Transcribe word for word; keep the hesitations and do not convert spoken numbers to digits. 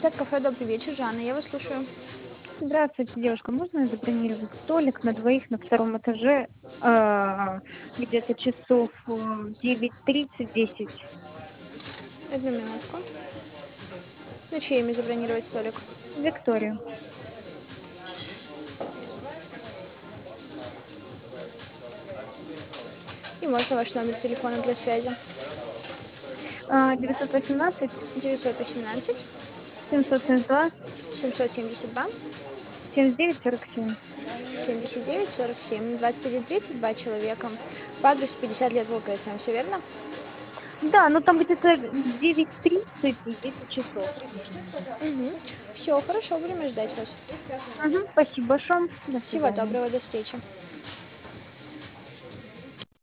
Пэт-кафе, добрый вечер, Жанна, я вас слушаю. Здравствуйте, девушка. Можно забронировать столик на двоих на втором этаже, а, где-то часов э, девять тридцать десять? Одну минутку. На чье имя забронировать столик? Виктория. И можно ваш номер телефона для связи? А, девятьсот восемнадцать девятьсот восемнадцать семьсот семьдесят два семьсот семьдесят два семьдесят девять сорок семь. семьдесят девять сорок семь. двадцать один тридцать, два человека. По адресу пятьдесят лет ВКСМ, все верно? Да, ну там где-то девять тридцать и десять часов примерно. Угу. Все, хорошо, будем ждать вас. Угу, спасибо большое. До Всего свидания. доброго, до встречи.